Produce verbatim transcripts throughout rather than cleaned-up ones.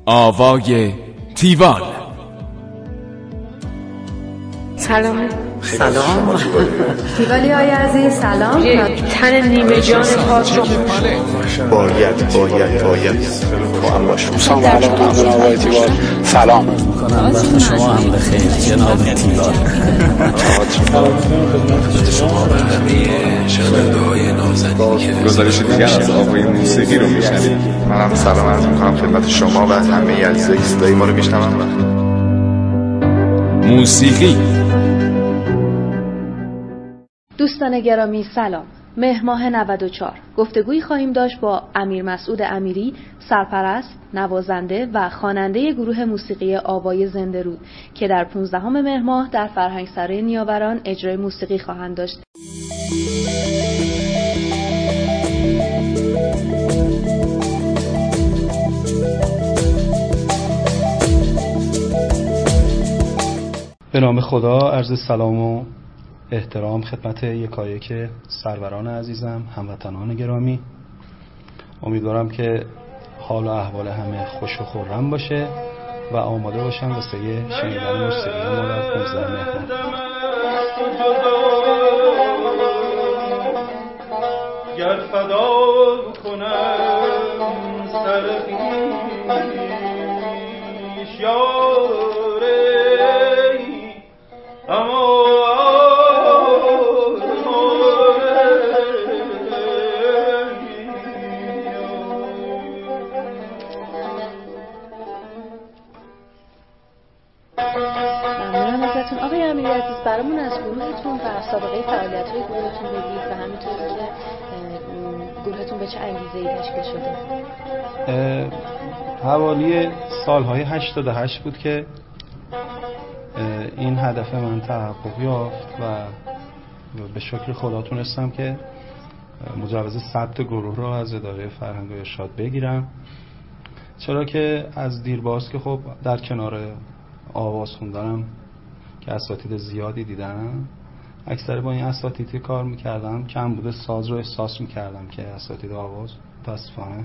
آوای تیوال. سلام. سلام تیوالی های عزیز سلام. تن نیمه جان پاک رو باید باید باید با هم باشم. سلام علیکم آوای تیوال. سلام میکنم وقت شما هم بخیر جناب تیوال. شما به همه شنونده های نازنین که گزارش دیگر از آوای موسیقی رو میشنید. منم سلام عرض میکنم خدمت شما و همه عزیزای صدای ما رو میشنون. موسیقی. دوستان گرامی سلام. مهر ماه نود و چهار گفتگویی خواهیم داشت با امیر مسعود امیری، سرپرست، نوازنده و خواننده گروه موسیقی آوای زنده رود که در پانزدهم مهر ماه در فرهنگسرای نیاوران اجرای موسیقی خواهند داشت. به نام خدا عرض سلام و احترام خدمت یکایک سروران عزیزم، هموطنان گرامی. امیدوارم که حال و احوال همه خوش و خرم باشه و آماده باشم واسه شنیدن موسیقی ما در پانزدهم مهر ماه. گر فدا کنم سر خویش یاره اما آقای امیری عزیز برامون از گروهتون و سابقه فعالیت‌های گروهتون بگید و همینطوری که گروهتون به چه انگیزه‌ای تشکیل شده. حوالی سالهای هشتاد و هشت بود که این هدف من تحقق یافت و به شکر خدا تونستم که مجوز ثبت گروه رو از اداره فرهنگ و ارشاد بگیرم، چرا که از دیرباز که خب در کنار آواز خوندنم که اساتید زیادی دیدم، اکثر با این اساتید کار میکردم کم بوده ساز رو احساس میکردم که اساتید آواز متاسفانه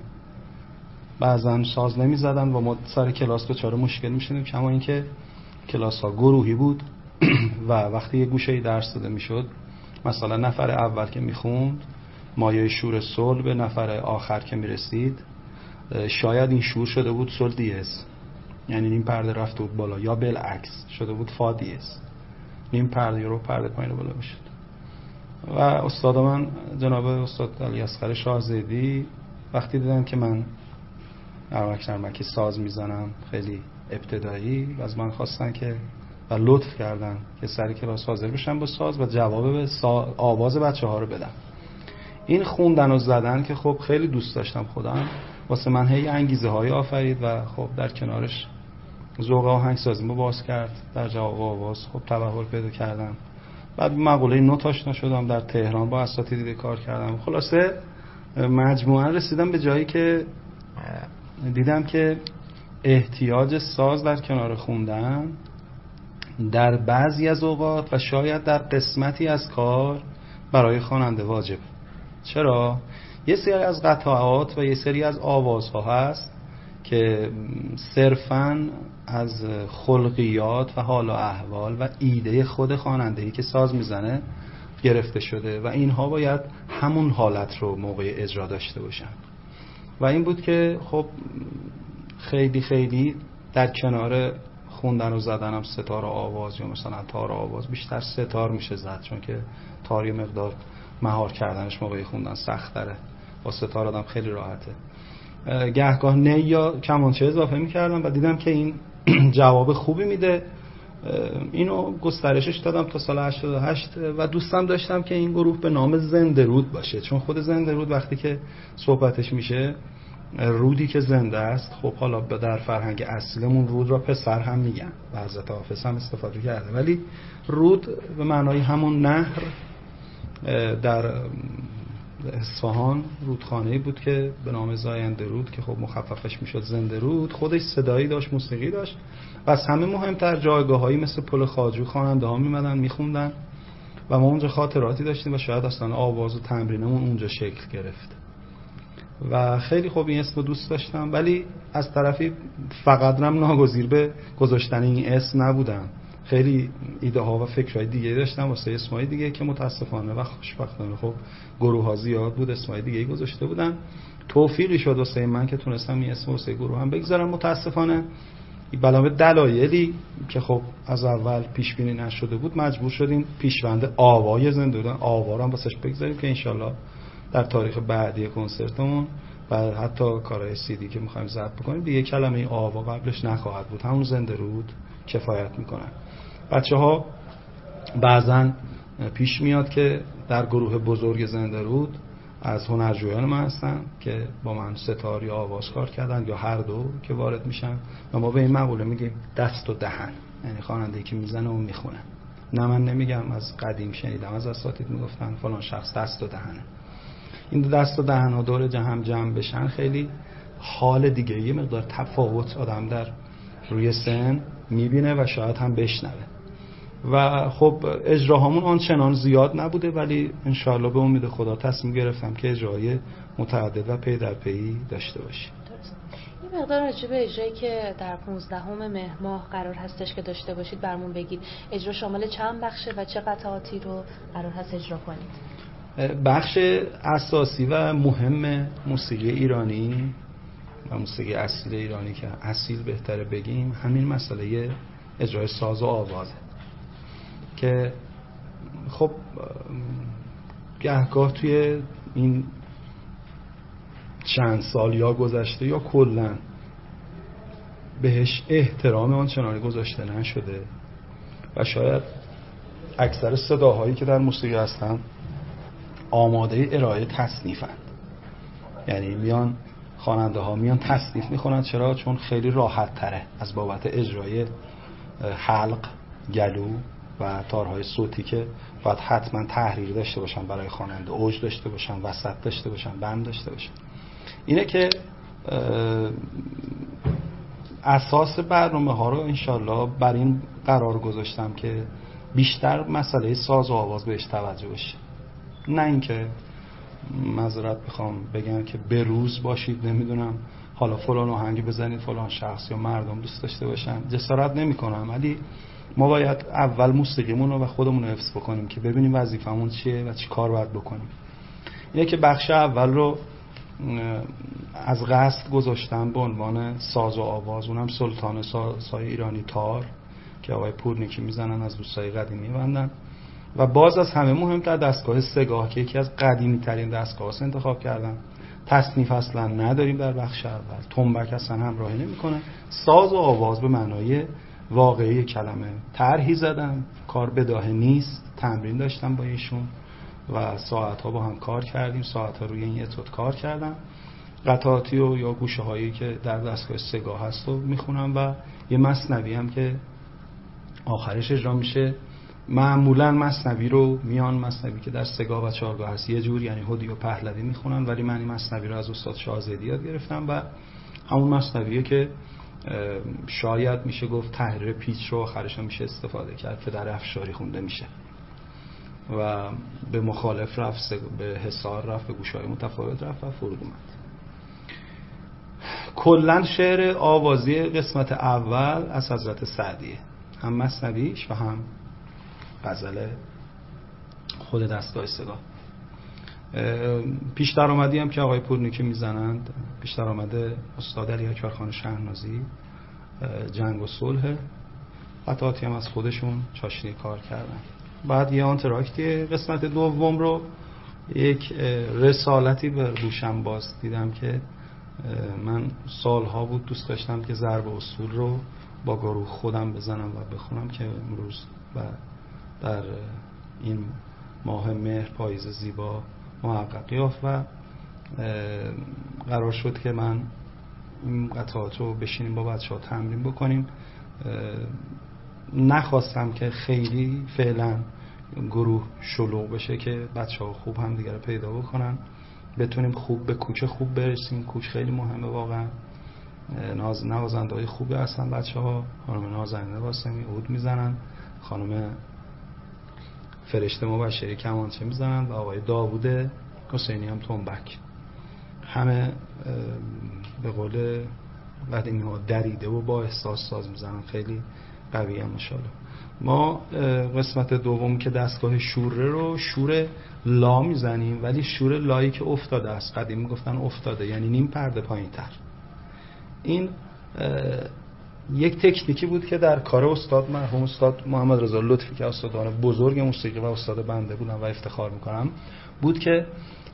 بعضا ساز نمیزدن و ما سر کلاس دچار مشکل میشدیم، کما اینکه کلاس ها گروهی بود و وقتی یه گوشه درس داده میشد مثلا نفر اول که میخوند مایه شور سول به نفر آخر که میرسید شاید این شور شده بود سول دیز، یعنی نیم پرده رفته بود بالا، یا بالعکس شده بود فا دیز، نیم پرده رو پرده پایین بالا میشد. و استاد من جناب استاد علی اصغر شاهزیدی وقتی دیدن که من نرمک نرمکی ساز میزنم خیلی ابتدایی و از من خواستن که و لطف کردن که سر کلاس حاضر بشم با ساز و جواب به سا... آواز بچه ها رو بدم. این خوندن و زدن که خب خیلی دوست داشتم خودم، واسه من هی انگیزه های آفرید و خب در کنارش ذوق آهنگسازی رو باز کرد. در جواب آواز خب تبحر پیدا کردم، بعد مقوله نوت آشنا شدم، در تهران با اساتید کار کردم. خلاصه مجموعاً رسیدم به جایی که دیدم که احتیاج ساز در کنار خوندن در بعضی از اوقات و شاید در قسمتی از کار برای خواننده واجب. چرا؟ یه سری از قطعات و یه سری از آوازها هست که صرفاً از خلقیات و حال و احوال و ایده خود خواننده‌ای که ساز میزنه گرفته شده و اینها باید همون حالت رو موقع اجرا داشته باشن. و این بود که خب خیلی خیلی در کنار خوندن و زدنم ستار آواز یا مثلا تار آواز بیشتر ستار میشه زد، چون که تار یه مقدار مهار کردنش موقع خوندن سخت تره، با ستار آدم خیلی راحته. گهگاه نی یا کمانچه اضافه میکردم و دیدم که این جواب خوبی میده، اینو گسترشش دادم تا سال هشتاد و هشت و دوستم داشتم که این گروه به نام زنده رود باشه، چون خود زنده رود وقتی که صحبتش میشه رودی که زنده است، خب حالا در فرهنگ اصلیمون رود را پسر هم میگن و حضرت حافظ هم استفاده کرده، ولی رود به معنای همون نهر در اصفهان رودخانه‌ای بود که به نام زاینده رود که خب مخففش میشد زنده رود، خودش صدایی داشت، موسیقی داشت و از همه مهمتر جایگاه‌هایی مثل پل خواجو خواننده ها میمدن میخوندن و ما اونجا خاطراتی داشتیم و شاید اصلا آواز و تمرینمون اونجا شکل گرفت. و خیلی خوب این اسم رو دوست داشتم، ولی از طرفی فقط هم ناگزیر به گذاشتن این اسم نبودم. خیلی ایده ها و فکرهای دیگه داشتم واسه اسمای دیگه که متاسفانه و خوشبختانه خب گروه ها زیاد بود، اسمای دیگه گذاشته بودن. توفیقی شد واسه من که تونستم این اسم واسه گروه هم بگذارم. متاسفانه بلامه دلایلی که خب از اول پیش بینی نشده بود مجبور شدیم پیشوند آوای زندودان آوا رو هم واسش بگذاریم که انشالله در تاریخ بعدی کنسرتمون و حتی کارهای سیدی که میخوایم ضبط بکنیم دیگه کلمه آوا قبلش نخواهد بود، همون زنده رود کفایت میکنن. بچه ها بعضن پیش میاد که در گروه بزرگ زنده رود از هنرجویان من هستن که با من ستار یا آواز کار کردن یا هر دو که وارد میشن و ما به این مقوله میگیم دست و دهن، یعنی خواننده‌ای که میزنه و میخونه. نه من نمیگم، از قدیم شنیدم از اساتید میگفتن فلان شخص دست و دهنه. این دست و دهن ها دور هم جمع بشن خیلی حال دیگه، یه مقدار تفاوت آدم در روی سن میبینه و شاید هم بشنوه. و خب اجراهامون آنچنان زیاد نبوده، ولی انشاءالله به امید خدا تصمیم گرفتم که اجرای متعدد و پی در پی داشته باشیم. این مقدار راجع به اجرایی که در پانزدهم مهر ماه قرار هستش که داشته باشید برامون بگید. اجرا شامل چند بخشه و چه قطعاتی رو قرار هست اجرا کنید؟ بخش اساسی و مهم موسیقی ایرانی و موسیقی اصیل ایرانی که اصیل بهتره بگیم همین مسئله اجرای ساز و آوازه که خب گهگاه توی این چند سال یا گذشته یا کلن بهش احترام آنچنانی گذاشته نشده و شاید اکثر صداهایی که در موسیقی هستن آماده ارائه تصنیفند، یعنی میان خواننده ها میان تصنیف میخونن. چرا؟ چون خیلی راحت تره از بابت اجرای حلق، گلو و تارهای صوتی که باید حتما تحریر داشته باشن برای خواننده، اوج داشته باشن، وسط داشته باشن، بند داشته باشن. اینه که اساس برنامه ها رو انشالله بر این قرار گذاشتم که بیشتر مسئله ساز و آواز بهش توجه بشه، نه اینکه معذرت بخوام بگم که به روز باشید نمیدونم حالا فلان آهنگ بزنید فلان شخص یا مردم دوست داشته باشن. جسارت نمی کنم، ولی ما باید اول موسیقیمون رو و خودمون رو حفظ بکنیم که ببینیم وظیفمون چیه و چی کار باید بکنیم. اینه که بخش اول رو از قصد گذاشتم به عنوان ساز و آواز، اونم سلطان سازهای ایرانی تار که آقای پورنیکی میزنن از دوستای قدیمی بندن و باز از همه مهمتر دستگاه سگاه که یکی از قدیمی ترین دستگاه هست انتخاب کردم. تصنیف اصلا نداریم در بخش اول، تنبک اصلا همراهی نمیکنه، ساز و آواز به معنای واقعی کلمه. طرحی زدم، کار بداهه نیست، تمرین داشتم با ایشون و ساعت ها با هم کار کردیم، ساعت ها روی این اتود کار کردم. قطعاتی و یا گوشه هایی که در دستگاه سگاه هست رو میخونم و یه مثنوی هم که آخرش اجرا میشه. معمولا مثنوی رو میان مثنوی که در سگاه و چارگاه هست یه جور، یعنی هدی و پهلوی میخونن، ولی من این مثنوی رو از استاد شاهزادی یاد گرفتم و همون مثنویه که شاید میشه گفت تحریر پیچ رو آخرش هم میشه استفاده کرد که در افشاری خونده میشه و به مخالف رفت، به حصار رفت، به گوشه‌های متفاوت رفت و فرود اومد. کلن شعر آوازی قسمت اول از حضرت سعدیه، هم مثنویش و هم غزل خود دستگاه سگاه. پیش درآمدی هم که آقای پورنیکی میزنند، پیش درآمده استاد علی اکبر خان شهنازی، جنگ و صلح، قطعاتی هم از خودشون چاشنی کار کردن. بعد یه آنتراکتی قسمت دوم رو یک رسالتی به دوشم باز دیدم که من سالها بود دوست داشتم که ضرب اصول رو با گروه خودم بزنم و بخونم که امروز و در این ماه مهر پاییز زیبا محقق یافت و قرار شد که من این قطعات رو بشینیم با بچه ها تمرین بکنیم. نخواستم که خیلی فعلا گروه شلوغ بشه که بچه ها خوب هم دیگر پیدا بکنن، بتونیم خوب به کوچه خوب برسیم. کوچ خیلی مهمه واقعا. ناز نوازنده های خوبی هستن بچه ها، خانم نازنین قاسمی عود میزنن، خانم فرشته مبشری کمانچه میزنن و آقای داوود حسینی هم تنبک. همه به قول قدیمی ها دریده و با احساس ساز میزنن، خیلی قویه ماشاءالله. ما قسمت دوم که دستگاه شوره رو شور لا میزنیم، ولی شور لایی که افتاده است، قدیمی گفتن افتاده یعنی نیم پرده پایین تر. این یک تکنیکی بود که در کار استاد مرحوم استاد محمد رضا لطفی که استادان بزرگ موسیقی و استاد بنده بودن و افتخار میکنم، بود که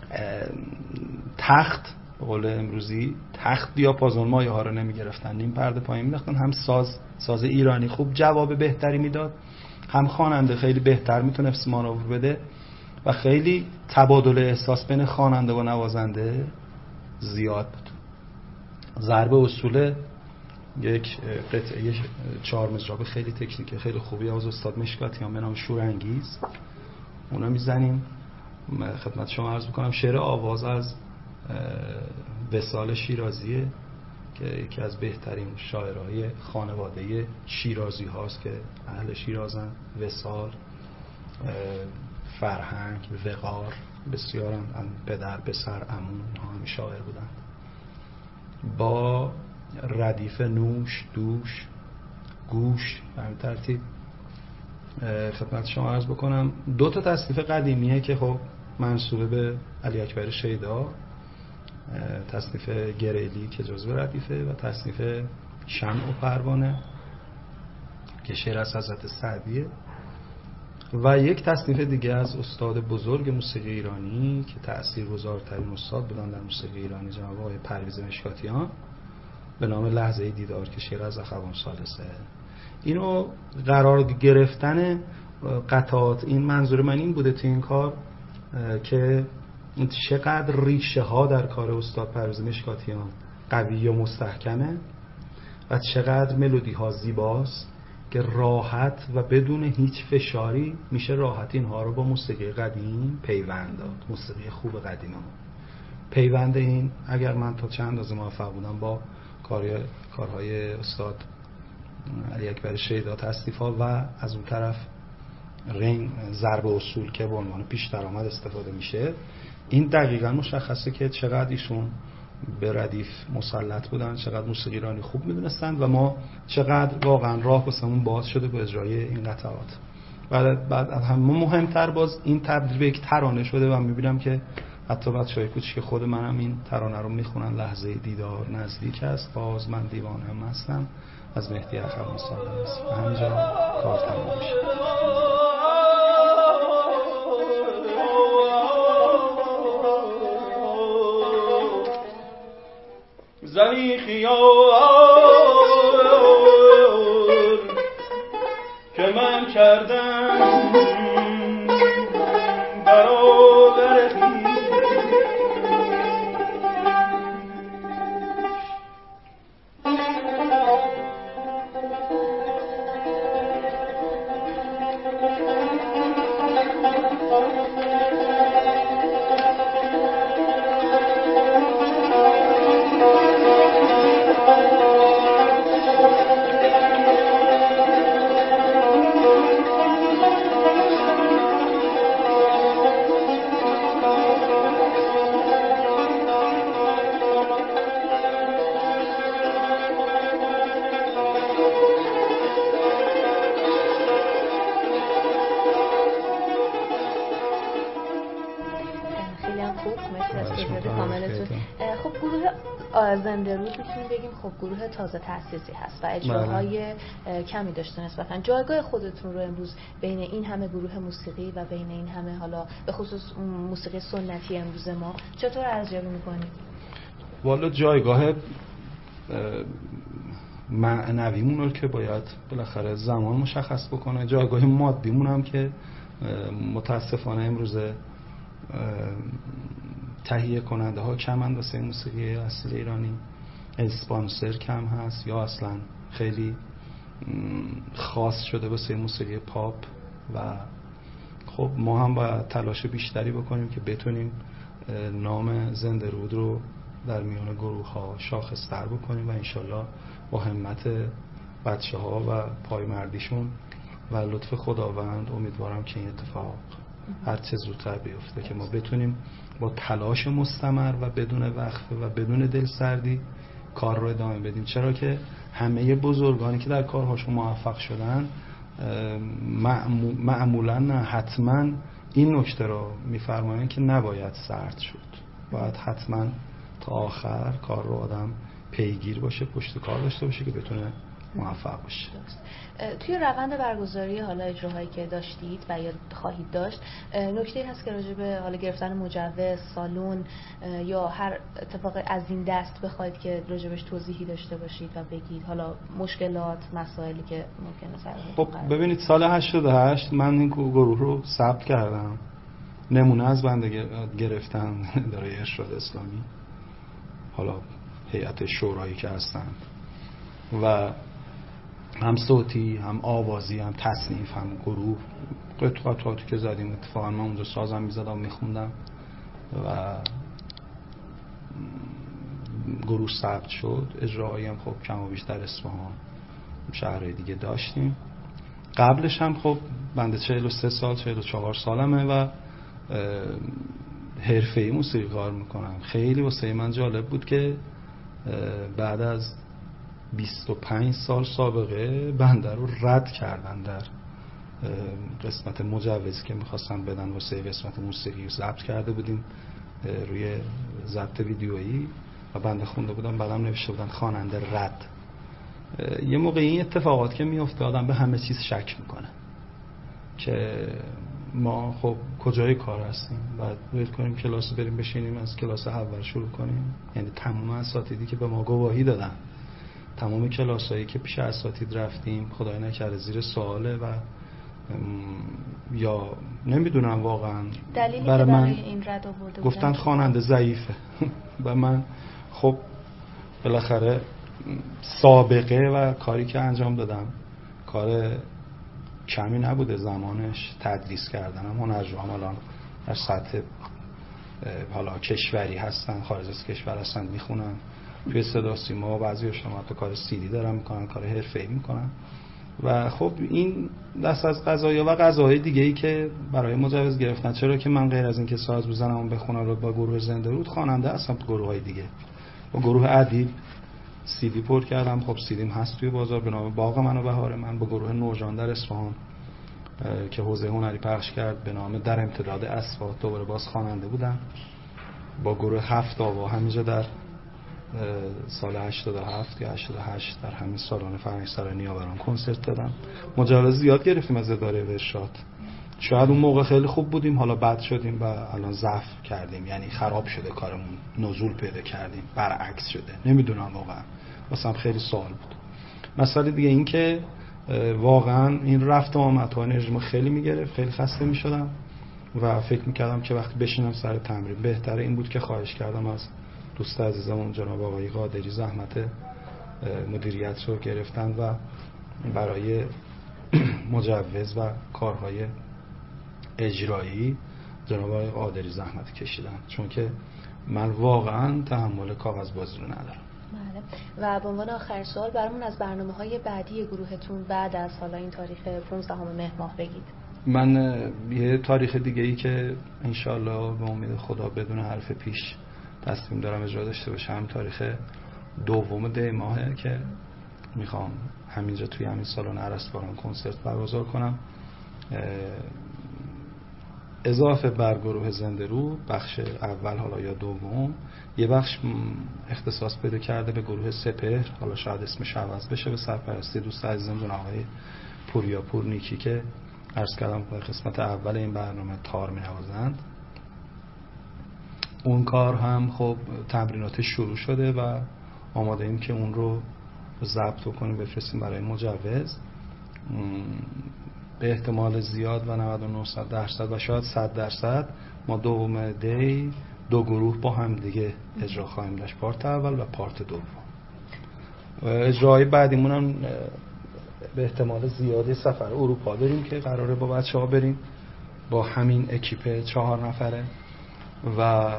تخت به قول امروزی تخت دیاپازون مایه ها رو نمی گرفتن، نیم پرده پایین مینداختن. هم ساز ساز ایرانی خوب جواب بهتری میداد، هم خواننده خیلی بهتر میتونست مانور بده و خیلی تبادل احساس بین خواننده و نوازنده زیاد بود. ضرب اصول یک قطعه چهار مجراب خیلی تکنیکه خیلی خوبی از استاد مشکاتیان به نام شورانگیز، اونا میزنیم. خدمت شما عرض بکنم شعر آواز از وصال شیرازیه که یکی از بهترین شاعرهای خانواده شیرازی هاست که اهل شیرازن. وصال، فرهنگ، وقار، بسیارن پدر پسر عمو اینها هم شاعر بودن. با ردیف نوش دوش گوش به همین ترتیب خدمت شما عرض بکنم. دو تا تصنیف قدیمیه که خب منسوبه به علی اکبر شیدا، تصنیف گریلی که جزو ردیفه و تصنیف شمع و پروانه که شعر از حضرت سعدیه، و یک تصنیف دیگه از استاد بزرگ موسیقی ایرانی که تأثیرگذارترین استاد بودن در موسیقی ایرانی جناب آقای پرویز مشکاتیان به نام لحظه دیدار که شعر از اخوان ثالثه. اینو قرار گرفتن قطعات، این منظور من این بوده تو این کار که چقدر ریشه ها در کار استاد پرویز مشکاتیان قوی و مستحکمه و چقدر ملودی ها زیباست که راحت و بدون هیچ فشاری میشه راحت اینها رو با موسیقی قدیم پیوند داد. موسیقی خوب قدیم ها پیوند این، اگر من تا چند اندازه موفق بودم با کارهای استاد علی اکبر شیدا تصنیف‌ها و از اون طرف رنگ ضرب اصول که به عنوان پیش درآمد استفاده میشه، این دقیقاً مشخصه که چقدر ایشون به ردیف مسلط بودن، چقدر موسیقی ایرانی خوب میدونستن و ما چقدر واقعا راه واسمون باز شده به اجرای این قطعات. بعد بعد هم مهمتر باز این تبدیل به یک ترانه شده و میبینم که حتی بچهای کوچیک خود منم این ترانه رو میخونن. لحظه دیدار نزدیک است، باز من دیوانه هستم از مهدی اخوان ثالث. و همینجا کار تمام میشه. زنی خیال که من کردم برابر زنده رود میتونیم بگیم خب گروه تازه تأسیسی هست و اجراهای کمی داشته نسبتا. جایگاه خودتون رو امروز بین این همه گروه موسیقی و بین این همه حالا به خصوص موسیقی سنتی امروز ما چطور ارزیابی میکنید؟ والا جایگاه معنویمون رو که باید بالاخره زمان مشخص بکنه، جایگاه مادیمون هم که متاسفانه امروز تهیه کننده ها کمند واسه موسیقی اصیل ایرانی، اسپانسر کم هست یا اصلا خیلی خاص شده واسه موسیقی پاپ و خب ما هم باید تلاش بیشتری بکنیم که بتونیم نام زنده رود رو در میان گروه ها شاخص‌تر بکنیم و انشالله با همت بچه ها و پایمردیشون و لطف خداوند امیدوارم که این اتفاق هر چه زودتر بیفته که ما بتونیم با تلاش مستمر و بدون وقفه و بدون دلسردی کار رو ادامه بدیم. چرا که همه بزرگانی که در کارهاشون موفق شدن معمولا نه حتما این نکته رو میفرمایند که نباید سرد شد، باید حتما تا آخر کار رو آدم پیگیر باشه، پشت کار داشته باشه که بتونه موفق باشه. توی روند برگزاری حالا اجراهایی که داشتید و یا خواهید داشت، نکته‌ای هست که راجع به حالا گرفتن مجوز، سالن یا هر اتفاق از این دست بخواید که راجعش توضیحی داشته باشید و بگید، حالا مشکلات، مسائلی که ممکنه سر خب ببینید سال هشتاد و هشت من این گروه رو ثبت کردم، نمونه از بنده گرفتن اداره ارشاد اسلامی، حالا هیئت شورایی که هستن و هم صوتی هم آوازی هم تصنیف هم گروه قطعاتی که زدیم. اتفاقا من اونجا سازم میزدم میخوندم و گروه ثبت شد. اجراهایی هم خب کم و بیش در اصفهان شهرهای دیگه داشتیم. قبلش هم خب بنده چهل و سه سال چهل و چهار سالمه و حرفه‌ای موسیقی کار میکنم. خیلی واسه من جالب بود که بعد از بیست و پنج سال سابقه بنده رو رد کردن در قسمت مجوزی که میخواستن بدن واسه قسمت موسیقی. ضبط کرده بودیم روی ضبط ویدیویی و بنده خونده بودم، بعدم نوشته بودن خواننده رد. یه موقع این اتفاقات که میفته آدم به همه چیز شک میکنه که ما خب کجای کار هستیم، بعد باید کنیم کلاس بریم بشینیم از کلاس اول شروع کنیم. یعنی تمام اساتیدی که به ما گواهی دادن، تمام کلاسایی که پیش اساتید رفتیم، خدای نکرده زیر سواله و یا نمیدونم واقعا دلیلی برای که من برای این رد آورده گفتن خواننده ضعیفه و من خب بالاخره سابقه و کاری که انجام دادم کار کمی نبوده زمانش. تدریس کردنم هنرجوام الان در سطح حالا کشوری هستن، خارج از کشور هستن، میخونن توی صدا سیما، بعضی شما تو کار سیدی دارن میکنن، کار حرفه‌ای میکنن و خب این دست از قضایا و قضاهای دیگه ای که برای مجوز گرفتن. چرا که من غیر از این که ساز بزنم و بخونم رو با گروه زنده رود خواننده هستم تو گروه های دیگه. با گروه ادیب سیدی پر کردم، خب سیدیم هست توی بازار به نام باغ من و بهار من. با گروه نورجان در اصفهان که حوزه هنری پخش کرد به نام در امتداد اصفهان دوباره باز خواننده بودم. با گروه هفت آوا همینجا در سال هشتاد و هفت یا هشتاد و هشت در همین سالن فرهنگسرای نیاوران کنسرت دادم. مجوز زیاد گرفتیم از اداره ارشاد. شاید اون موقع خیلی خوب بودیم، حالا بد شدیم و الان ضعف کردیم، یعنی خراب شده کارمون، نزول پیدا کردیم، برعکس شده. نمیدونم واقعا، واسم خیلی سوال بود. مسئله دیگه این که واقعا این رفت و آمدها انرژیمو خیلی میگرفت، خیلی خسته میشدم و فکر میکردم که وقتی بشینم سر تمرین بهتره این بود که خواهش کردم از دوست عزیزمون جناب آقای قادری زحمت مدیریت رو گرفتن و برای مجوز و کارهای اجرایی جناب آقای قادری زحمت کشیدن، چون که من واقعا تحمل کاغذ بازی رو ندارم. بله. و به عنوان آخر سوال برامون از برنامه‌های بعدی گروهتون بعد از حالا این تاریخ پانزدهم مهر ماه بگید. من یه تاریخ دیگه ای که انشالله به امید خدا بدون حرف پیش تصمیم دارم اجرا داشته باشم، تاریخ دوم دی ماهه که میخوام همینجا توی همین سالن ارسطوان کنسرت برگزار کنم. اضافه بر گروه زنده رو بخش اول حالا یا دوم یه بخش اختصاص پیدا کرده به گروه سپهر، حالا شاید اسمش عوض بشه، به سرپرستی دوست عزیزم جناب آقای پوریاپور نیکی که عرض کردم به قسمت اول این برنامه تار می نوازند. اون کار هم خب تمریناتش شروع شده و آماده ایم که اون رو ضبط کنیم بفرستیم برای مجوز. به احتمال زیاد و نود و نه درصد و شاید صد درصد ما دوم دی دو گروه با هم دیگه اجرا خواهیم داشت، پارت اول و پارت دوم. اجراهای بعدیمون هم به احتمال زیادی سفر اروپا داریم که قراره با بچه ها بریم با همین اکیپ چهار نفره و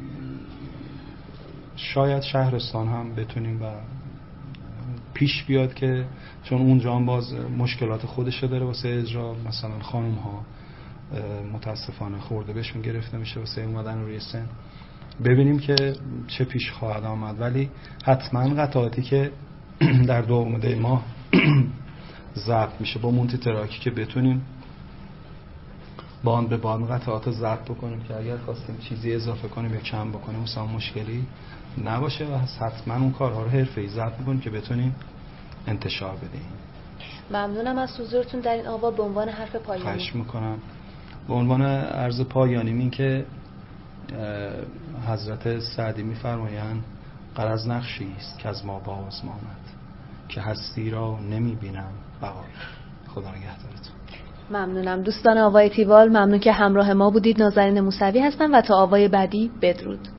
شاید شهرستان هم بتونیم و پیش بیاد که چون اونجا هم باز مشکلات خودشه داره واسه اجرا، مثلا خانم ها متاسفانه خورده بهشون گرفته میشه واسه اومدن روی سن. ببینیم که چه پیش خواهد آمد، ولی حتما قطعاتی که در دو عمده ما ضبط میشه با مونتی تراکی که بتونیم باند به باند قطعات ضبط بکنیم که اگر خواستیم چیزی اضافه کنیم یا کم بکنیم مثلا مشکلی نباشه و حتما اون کارها رو حرفه‌ای ضبط می‌کنیم که بتونیم انتشار بدیم. ممنونم از حضورتون در این آوا. به عنوان حرف پایانی خواهش میکنم. به عنوان عرض پایانی این که حضرت سعدی میفرمایند غرض نقشی است که از ما باز ماند که هستی را نمیبینم بقای. خدا نگهدارتون. ممنونم دوستان آوای تیوال، ممنون که همراه ما بودید. نازنین موسوی هستم و تا آوای بعدی بدرود.